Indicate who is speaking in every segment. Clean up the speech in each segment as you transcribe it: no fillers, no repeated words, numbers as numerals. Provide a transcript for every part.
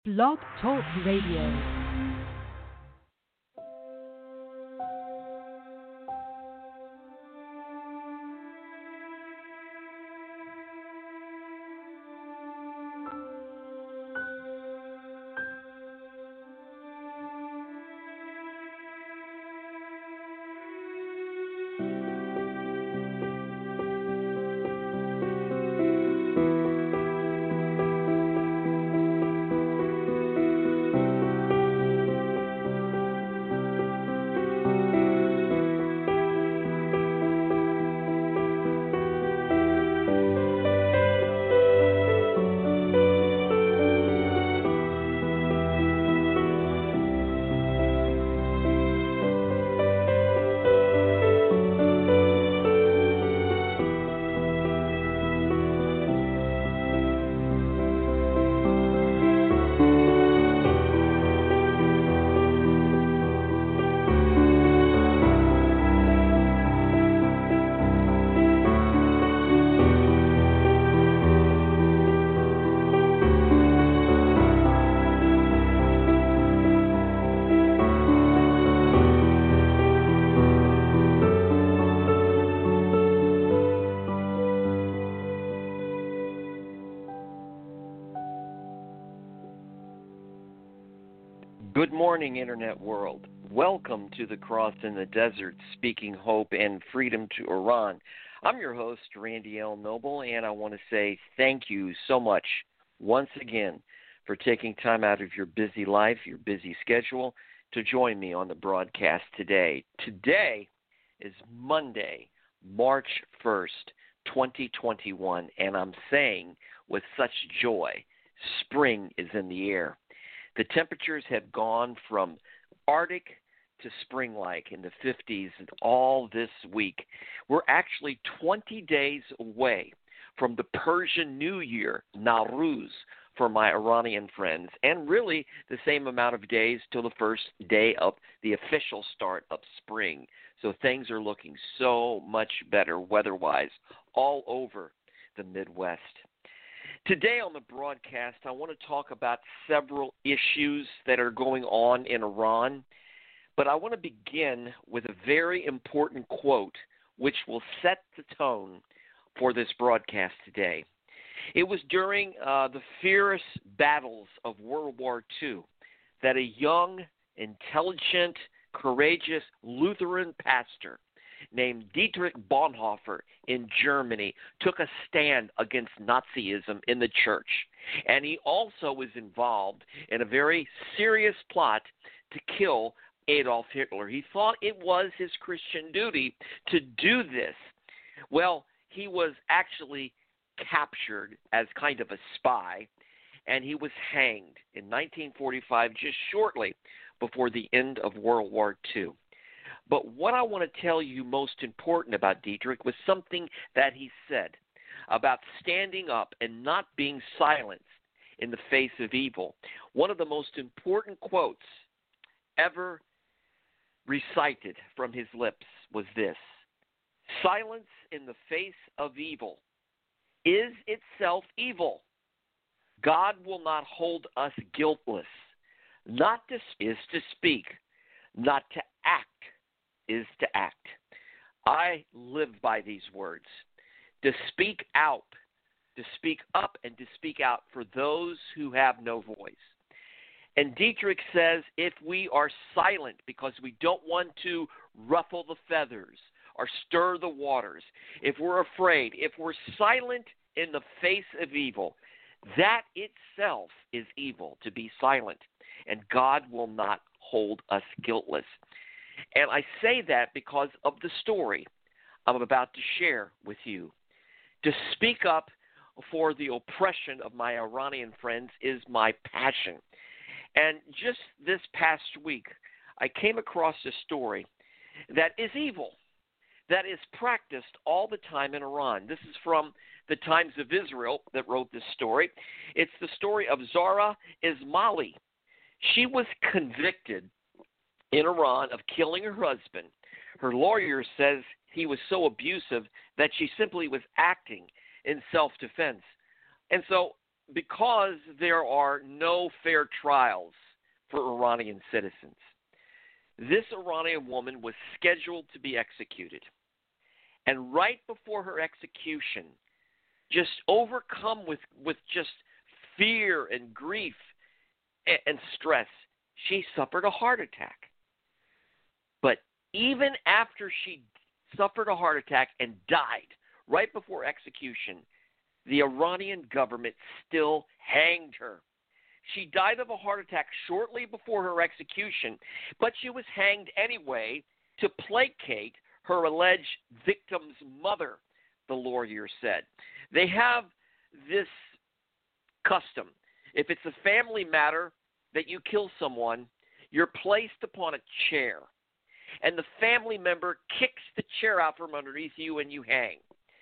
Speaker 1: Blog Talk Radio.
Speaker 2: Good morning, Internet world. Welcome to the Cross in the Desert, speaking hope and freedom to Iran. I'm your host, Randy L. Noble, and I want to say thank you so much once again for taking time out of your busy life, your busy schedule, to join me on the broadcast today. Today is Monday, March 1st, 2021, and I'm saying with such joy, spring is in the air. The temperatures have gone from Arctic to spring-like in the 50s all this week. We're actually 20 days away from the Persian New Year, Nowruz, for my Iranian friends, and really the same amount of days till the first day of the official start of spring. So things are looking so much better weather-wise all over the Midwest. Today on the broadcast, I want to talk about several issues that are going on in Iran, but I want to begin with a very important quote which will set the tone for this broadcast today. It was during the fierce battles of World War II that a young, intelligent, courageous Lutheran pastor named Dietrich Bonhoeffer in Germany took a stand against Nazism in the church. And he also was involved in a very serious plot to kill Adolf Hitler. He thought it was his Christian duty to do this. Well, he was actually captured as kind of a spy, and he was hanged in 1945, just shortly before the end of World War II. But what I want to tell you most important about Dietrich was something that he said about standing up and not being silenced in the face of evil. One of the most important quotes ever recited from his lips was this: "Silence in the face of evil is itself evil. God will not hold us guiltless. Not to is to speak, not to act is to act." I live by these words. To speak out, to speak up, and to speak out for those who have no voice. And Dietrich says if we are silent because we don't want to ruffle the feathers or stir the waters, if we're afraid, if we're silent in the face of evil, that itself is evil, to be silent. And God will not hold us guiltless. And I say that because of the story I'm about to share with you. To speak up for the oppression of my Iranian friends is my passion. And just this past week, I came across a story that is evil, that is practiced all the time in Iran. This is from the Times of Israel that wrote this story. It's the story of Zahra Ismaili. She was convicted in Iran of killing her husband. Her lawyer says he was so abusive that she simply was acting in self-defense. And so because there are no fair trials for Iranian citizens, this Iranian woman was scheduled to be executed. And right before her execution, just overcome with just fear and grief and stress, she suffered a heart attack. But even after she suffered a heart attack and died right before execution, the Iranian government still hanged her. She died of a heart attack shortly before her execution, but she was hanged anyway to placate her alleged victim's mother, the lawyer said. They have this custom. If it's a family matter that you kill someone, you're placed upon a chair, and the family member kicks the chair out from underneath you and you hang.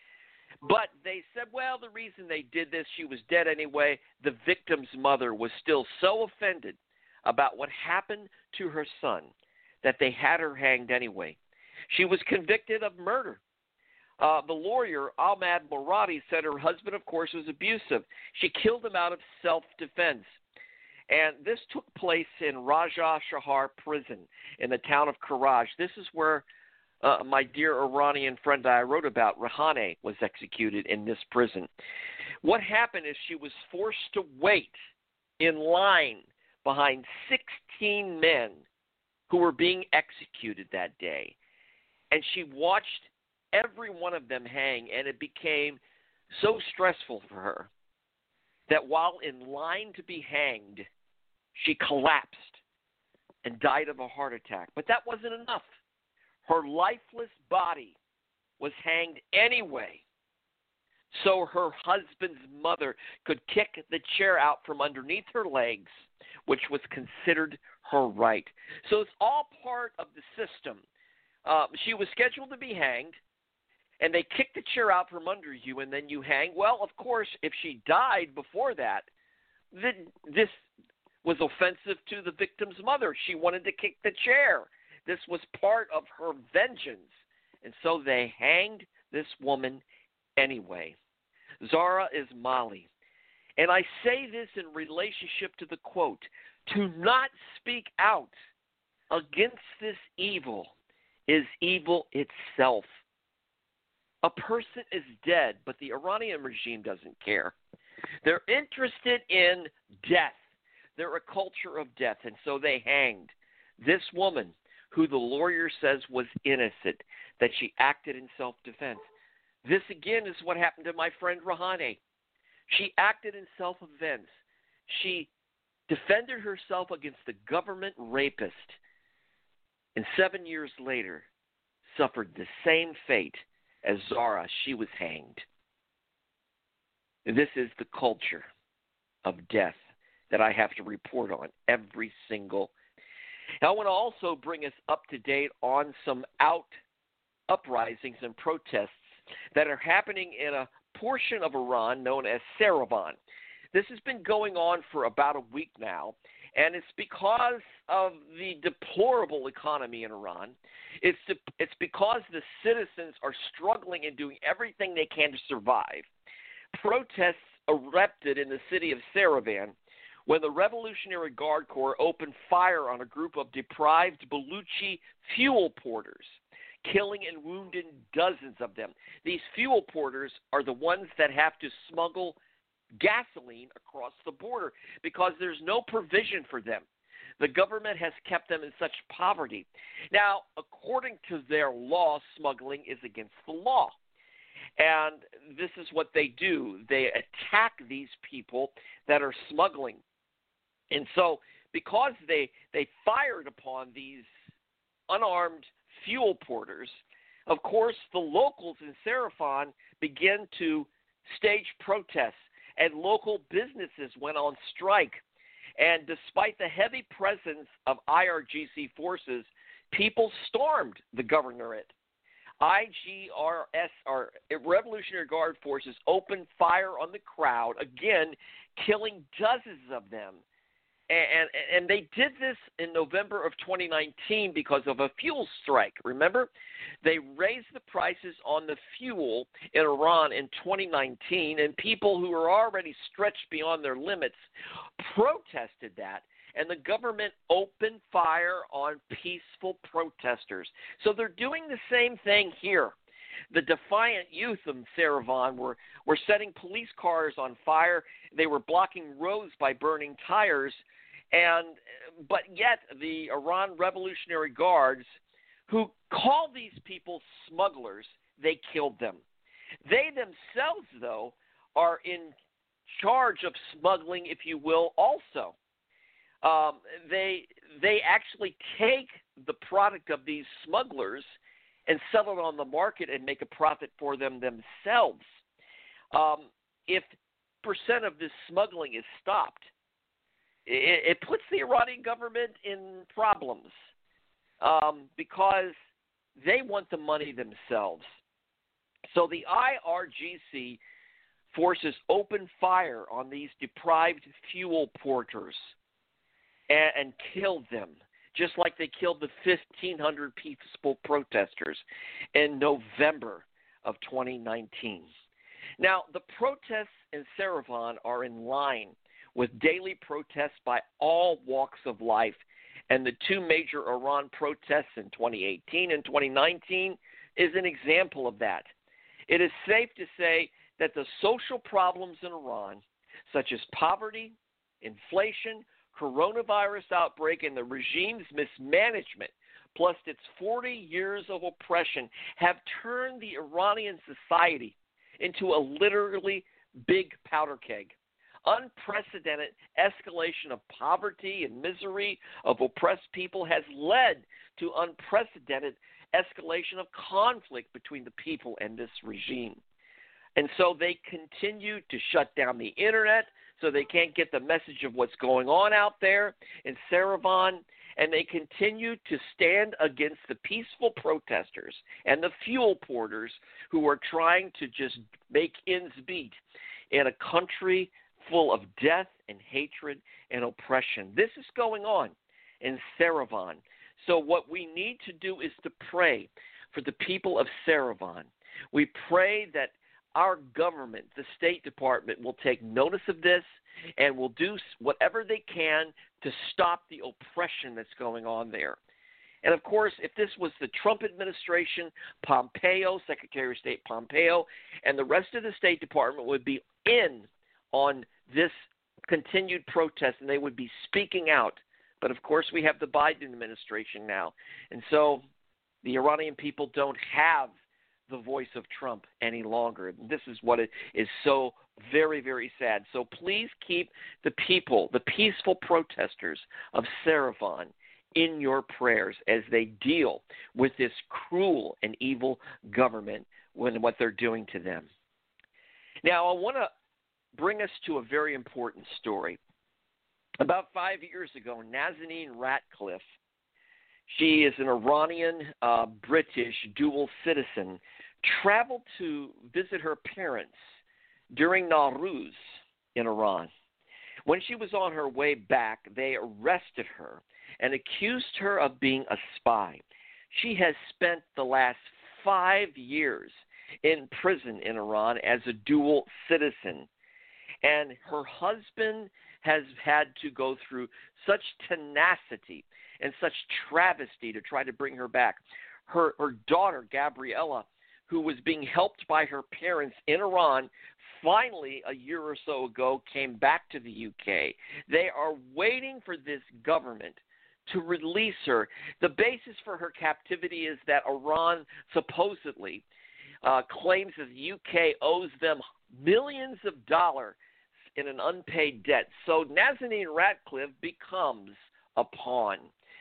Speaker 2: But they said, well, the reason they did this, she was dead anyway. The victim's mother was still so offended about what happened to her son that they had her hanged anyway. She was convicted of murder. The lawyer, Ahmad Moradi, said her husband, of course, was abusive. She killed him out of self-defense. And this took place in Raja Shahar prison in the town of Karaj. This is where my dear Iranian friend I wrote about, Rahane, was executed in this prison. What happened is she was forced to wait in line behind 16 men who were being executed that day. And she watched every one of them hang, and it became so stressful for her that while in line to be hanged, she collapsed and died of a heart attack. But that wasn't enough. Her lifeless body was hanged anyway, so her husband's mother could kick the chair out from underneath her legs, which was considered her right. So it's all part of the system. She was scheduled to be hanged, and they kick the chair out from under you, and then you hang. Well, of course, if she died before that, then this was offensive to the victim's mother. She wanted to kick the chair. This was part of her vengeance. And so they hanged this woman anyway. Zahra Ismaili. And I say this in relationship to the quote, to not speak out against this evil is evil itself. A person is dead, but the Iranian regime doesn't care. They're interested in death. They're a culture of death, and so they hanged this woman who the lawyer says was innocent, that she acted in self-defense. This, again, is what happened to my friend Rahane. She acted in self-defense. She defended herself against the government rapist, and 7 years later suffered the same fate as Zahra. She was hanged. This is the culture of death that I have to report on every single. Now, I want to also bring us up to date on some uprisings and protests that are happening in a portion of Iran known as Servan. This has been going on for about a week now, and it's because of the deplorable economy in Iran. It's because the citizens are struggling and doing everything they can to survive. Protests erupted in the city of Servan when the Revolutionary Guard Corps opened fire on a group of deprived Baluchi fuel porters, killing and wounding dozens of them. These fuel porters are the ones that have to smuggle gasoline across the border because there's no provision for them. The government has kept them in such poverty. Now, according to their law, smuggling is against the law. And this is what they do. They attack these people that are smuggling. And so because they fired upon these unarmed fuel porters, of course, the locals in Servan began to stage protests, and local businesses went on strike. And despite the heavy presence of IRGC forces, people stormed the governorate. IGRS, or Revolutionary Guard forces, opened fire on the crowd, again, killing dozens of them. And they did this in November of 2019 because of a fuel strike. Remember? They raised the prices on the fuel in Iran in 2019, and people who were already stretched beyond their limits protested that, and the government opened fire on peaceful protesters. So they're doing the same thing here. The defiant youth of Yerevan were setting police cars on fire. They were blocking roads by burning tires. But yet the Iran Revolutionary Guards, who call these people smugglers, they killed them. They themselves, though, are in charge of smuggling, if you will, also. They actually take the product of these smugglers and sell it on the market and make a profit for them themselves. If percent of this smuggling is stopped, it puts the Iranian government in problems because they want the money themselves. So the IRGC forces open fire on these deprived fuel porters and killed them, just like they killed the 1,500 peaceful protesters in November of 2019. Now, the protests in Yerevan are in line with daily protests by all walks of life, and the two major Iran protests in 2018 and 2019 is an example of that. It is safe to say that the social problems in Iran, such as poverty, inflation, coronavirus outbreak, and the regime's mismanagement, plus its 40 years of oppression, have turned the Iranian society into a literally big powder keg. Unprecedented escalation of poverty and misery of oppressed people has led to unprecedented escalation of conflict between the people and this regime. And so they continue to shut down the internet so they can't get the message of what's going on out there in Yerevan, and they continue to stand against the peaceful protesters and the fuel porters who are trying to just make ends meet in a country full of death and hatred and oppression. This is going on in Yerevan. So what we need to do is to pray for the people of Yerevan. We pray that our government, the State Department, will take notice of this and will do whatever they can to stop the oppression that's going on there. And, of course, if this was the Trump administration, Pompeo, Secretary of State Pompeo, and the rest of the State Department would be in on this continued protest, and they would be speaking out. But, of course, we have the Biden administration now. And so the Iranian people don't have the voice of Trump any longer. This is what it is so very, very sad. So please keep the people, the peaceful protesters of Yerevan, in your prayers as they deal with this cruel and evil government and what they're doing to them. Now, I want to bring us to a very important story. About 5 years ago, Nazanin Ratcliffe, she is an Iranian-British dual citizen, traveled to visit her parents during Nowruz in Iran. When she was on her way back, they arrested her and accused her of being a spy. She has spent the last 5 years in prison in Iran as a dual citizen. And her husband has had to go through such tenacity and such travesty to try to bring her back. Her daughter, Gabriella, who was being helped by her parents in Iran, finally, a year or so ago, came back to the UK. They are waiting for this government to release her. The basis for her captivity is that Iran supposedly claims that the UK owes them millions of dollars in an unpaid debt. So Nazanin Ratcliffe becomes a pawn.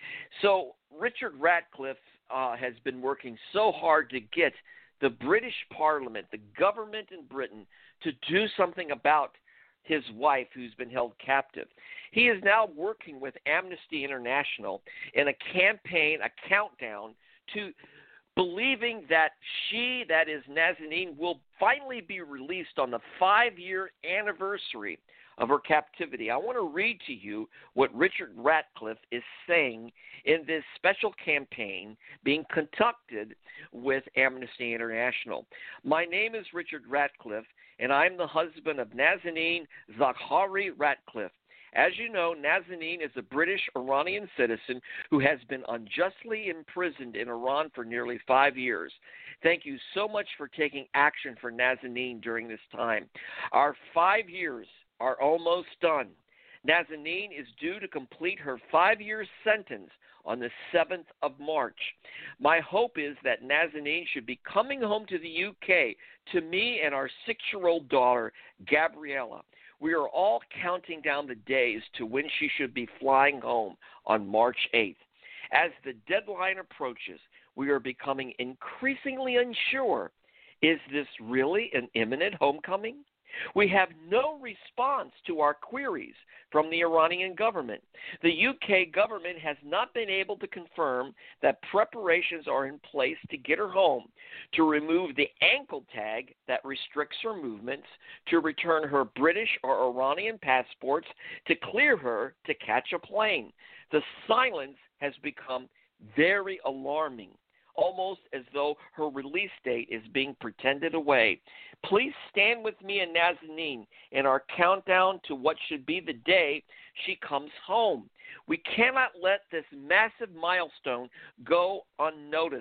Speaker 2: So Richard Ratcliffe has been working so hard to get the British Parliament, the government in Britain, to do something about his wife who's been held captive. He is now working with Amnesty International in a campaign, a countdown to believing that she, that is Nazanin, will finally be released on the 5-year anniversary of her captivity. I want to read to you what Richard Ratcliffe is saying in this special campaign being conducted with Amnesty International. My name is Richard Ratcliffe, and I'm the husband of Nazanin Zaghari Ratcliffe. As you know, Nazanin is a British Iranian citizen who has been unjustly imprisoned in Iran for nearly 5 years. Thank you so much for taking action for Nazanin during this time. Our 5 years are almost done. Nazanin is due to complete her 5-year sentence on the 7th of March. My hope is that Nazanin should be coming home to the UK to me and our 6-year-old daughter, Gabriella. We are all counting down the days to when she should be flying home on March 8th. As the deadline approaches, we are becoming increasingly unsure. Is this really an imminent homecoming? We have no response to our queries from the Iranian government. The UK government has not been able to confirm that preparations are in place to get her home, to remove the ankle tag that restricts her movements, to return her British or Iranian passports, to clear her to catch a plane. The silence has become very alarming, almost as though her release date is being pretended away. Please stand with me and Nazanin in our countdown to what should be the day she comes home. We cannot let this massive milestone go unnoticed.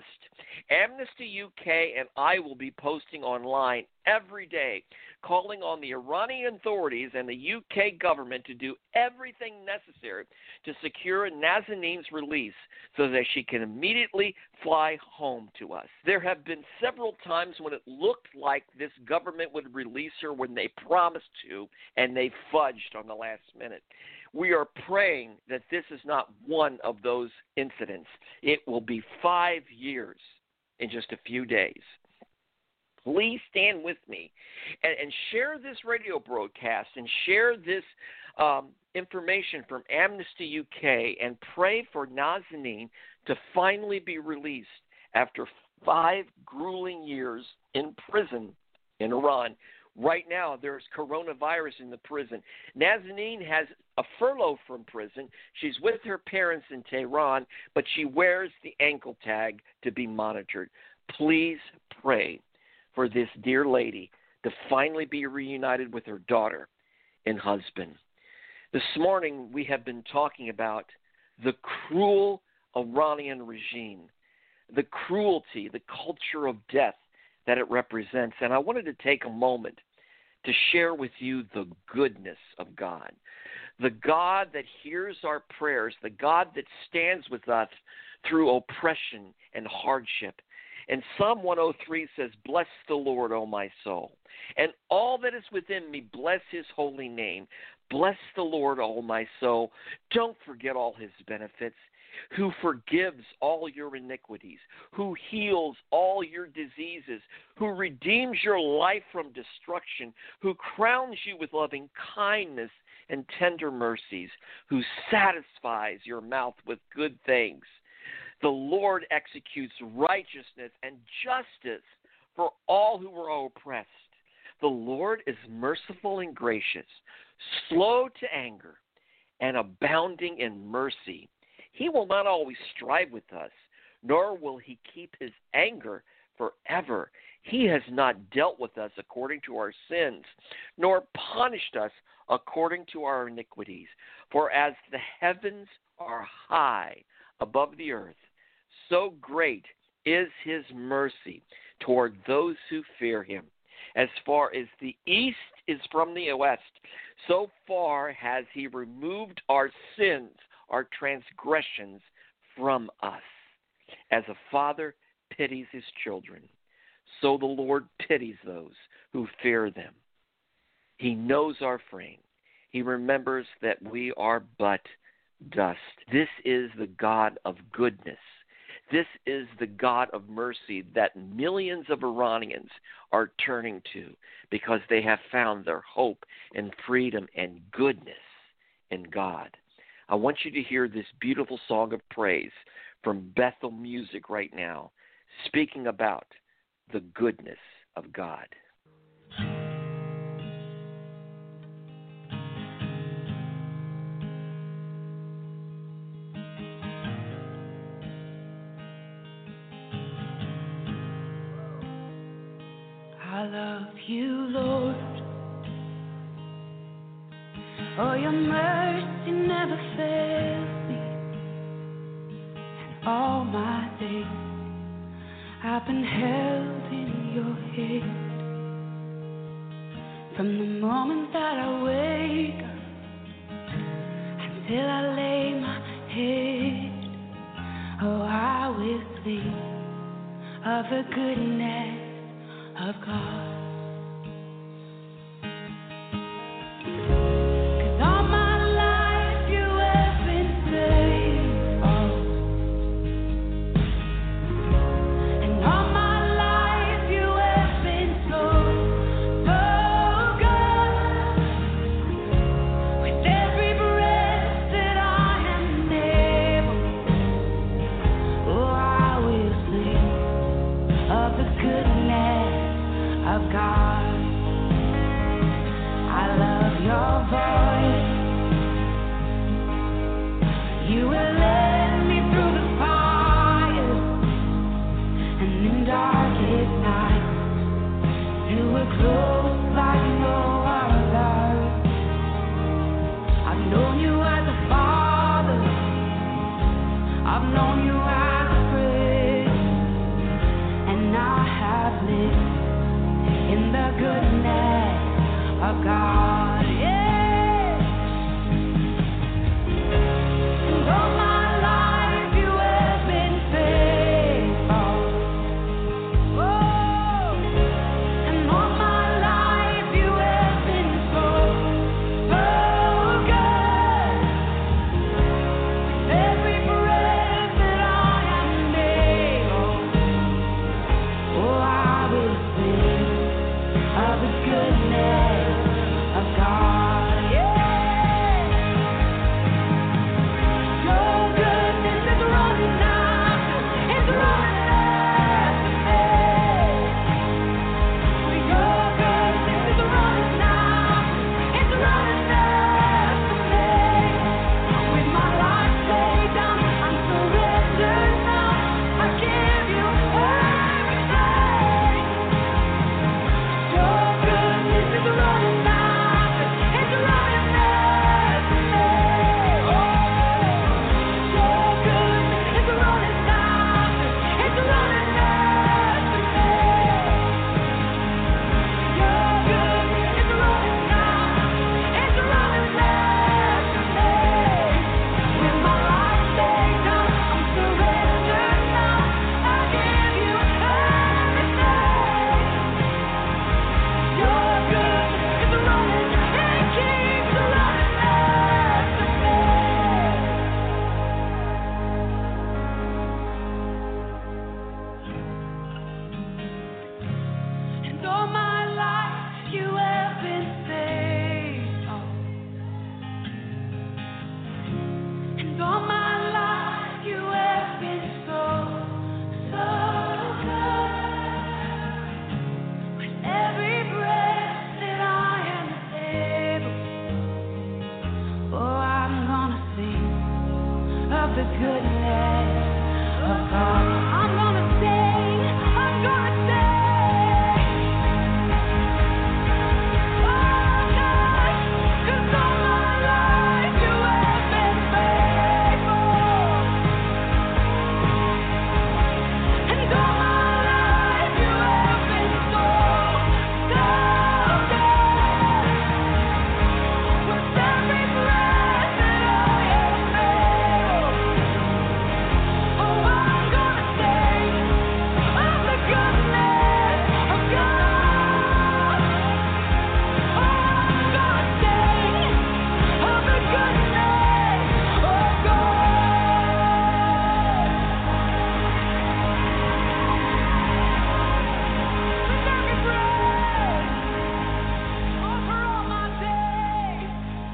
Speaker 2: Amnesty UK and I will be posting online every day, calling on the Iranian authorities and the UK government to do everything necessary to secure Nazanin's release so that she can immediately fly home to us. There have been several times when it looked like this government would release her when they promised to, and they fudged on the last minute. We are praying that this is not one of those incidents. It will be 5 years in just a few days. Please stand with me and share this radio broadcast and share this information from Amnesty UK and pray for Nazanin to finally be released after 5 grueling years in prison in Iran. Right now, there's coronavirus in the prison. Nazanin has a furlough from prison. She's with her parents in Tehran, but she wears the ankle tag to be monitored. Please pray for this dear lady to finally be reunited with her daughter and husband. This morning, we have been talking about the cruel Iranian regime, the cruelty, the culture of death that it represents. And I wanted to take a moment to share with you the goodness of God, the God that hears our prayers, the God that stands with us through oppression and hardship. And Psalm 103 says, "Bless the Lord, O my soul, and all that is within me, bless his holy name. Bless the Lord, O my soul. Don't forget all his benefits, who forgives all your iniquities, who heals all your diseases, who redeems your life from destruction, who crowns you with loving kindness and tender mercies, who satisfies your mouth with good things. The Lord executes righteousness and justice for all who are oppressed. The Lord is merciful and gracious, slow to anger, and abounding in mercy. He will not always strive with us, nor will he keep his anger forever. He has not dealt with us according to our sins, nor punished us according to our iniquities. For as the heavens are high above the earth, so great is his mercy toward those who fear him. As far as the east is from the west, so far has he removed our sins, our transgressions from us. As a father pities his children, so the Lord pities those who fear them. He knows our frame. He remembers that we are but dust. This is the God of goodness. This is the God of mercy that millions of Iranians are turning to because they have found their hope and freedom and goodness in God. I want you to hear this beautiful song of praise from Bethel Music right now, speaking about the goodness of God.
Speaker 3: I love you, Lord. Oh, your mercy never fails me. And all my days I've been held in your hand. From the moment that I wake up till I lay my head, oh, I will sing of the goodness of God. 'Cause all my life you have been faithful, and all my life you have been so, so good. With every breath that I am able, oh, I will sing of the goodness of God. I love your voice. You will lead me through the fire, and in darkest night, you were close like no other. I've known you as a father. I've known you as a friend, and I have lived in the goodness of God, yeah. And all my life you have been faithful. Oh, and all my life you have been so, so good. With every breath that I am able, oh, I will sing of the goodness of God, yeah. Your goodness is running after, it's running after me. Your goodness is running after, it's running after me. With my life laid down, I'm surrendered now. I give you everything. Your goodness is running after, it's running after me. Oh, your goodness is running after, it's running after me. Your goodness is running after, it's running after me. With my life laid down, I'm surrendered now. I give you everything. Your goodness is running, it keeps running after me. And all my life you have been faithful. And all my life you have been so, so good. With every breath that I am able, oh, I'm gonna sing of the goodness of God. I'm gonna sing, I'm gonna sing. Oh, God, 'cause all my life you have been faithful. And all my life you have been so, so good. With every breath that I am able, oh, I'm gonna sing of the goodness of God. Oh, I'm gonna sing of the goodness of God. With every breath, over all my days.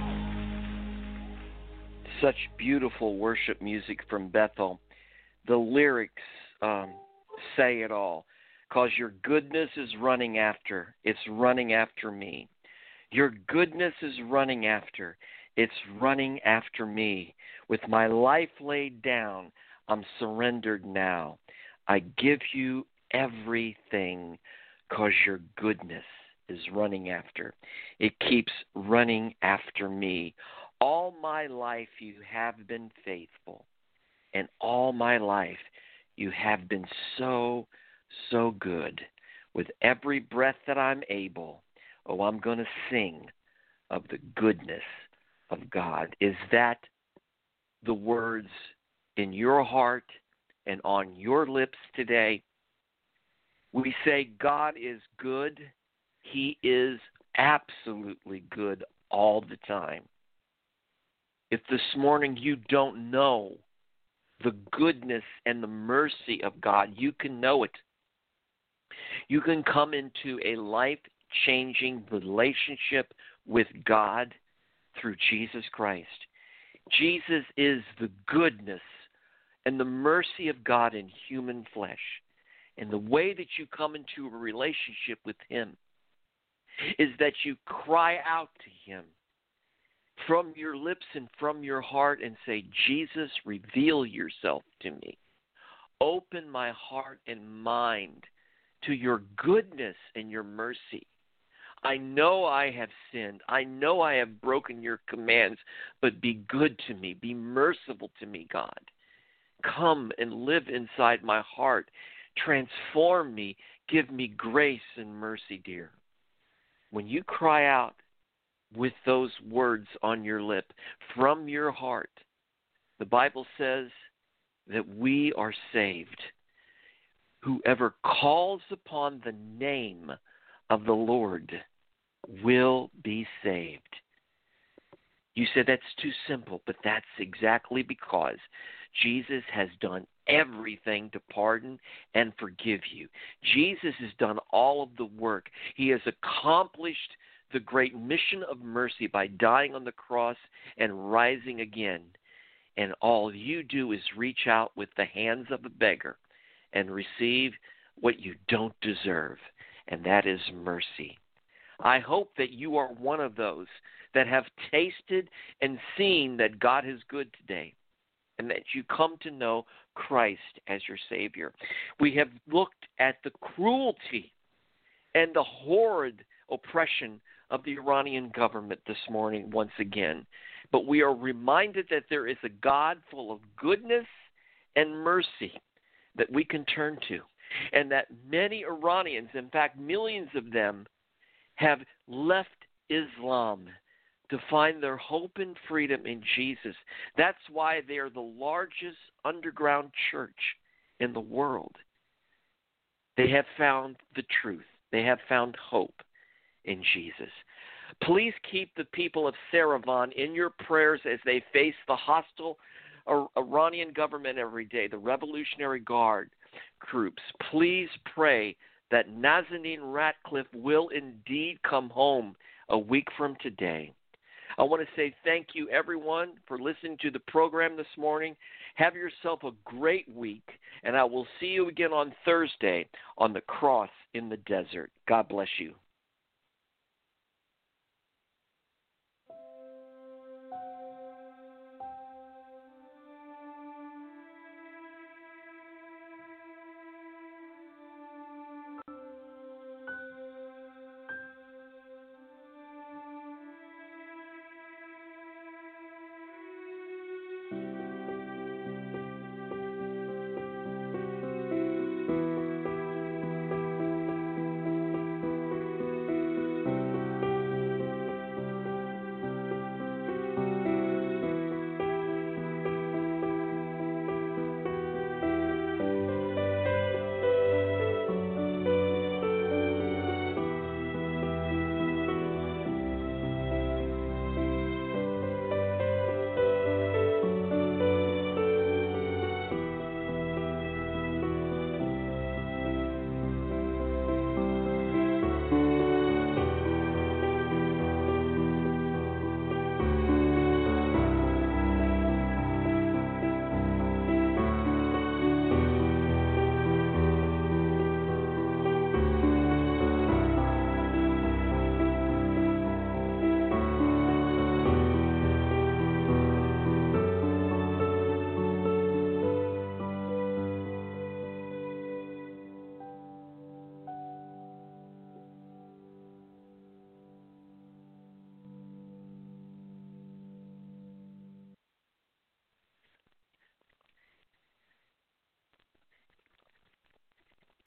Speaker 2: Such beautiful worship music from Bethel. The lyrics say it all. 'Cause your goodness is running after, it's running after me. Your goodness is running after, it's running after me. With my life laid down, I'm surrendered now. I give you everything, because your goodness is running after. It keeps running after me. All my life you have been faithful, and all my life you have been so, so good. With every breath that I'm able, I'm going to sing of the goodness of God. Is that the words in your heart and on your lips today? We say God is good. He is absolutely good all the time. If this morning you don't know the goodness and the mercy of God, you can know it. You can come into a life-changing relationship with God through Jesus Christ. Jesus is the goodness and the mercy of God in human flesh. And the way that you come into a relationship with Him is that you cry out to Him from your lips and from your heart and say, Jesus, reveal yourself to me. Open my heart and mind to your goodness and your mercy. I know I have sinned. I know I have broken your commands, but be good to me. Be merciful to me, God. Come and live inside my heart. Transform me. Give me grace and mercy, dear. When you cry out with those words on your lip from your heart, the Bible says that we are saved. Whoever calls upon the name of the Lord will be saved. You said that's too simple, but that's exactly because Jesus has done everything to pardon and forgive you. Jesus has done all of the work. He has accomplished the great mission of mercy by dying on the cross and rising again. And all you do is reach out with the hands of a beggar and receive what you don't deserve, and that is mercy. I hope that you are one of those that have tasted and seen that God is good today, and that you come to know Christ as your Savior. We have looked at the cruelty and the horrid oppression of the Iranian government this morning once again. But we are reminded that there is a God full of goodness and mercy that we can turn to, and that many Iranians, in fact millions of them, have left Islam to find their hope and freedom in Jesus. That's why they are the largest underground church in the world. They have found the truth. They have found hope in Jesus. Please keep the people of Yerevan in your prayers as they face the hostile Iranian government every day, the Revolutionary Guard groups. Please pray that Nazanin Ratcliffe will indeed come home a week from today. I want to say thank you, everyone, for listening to the program this morning. Have yourself a great week, and I will see you again on Thursday on the Cross in the Desert. God bless you.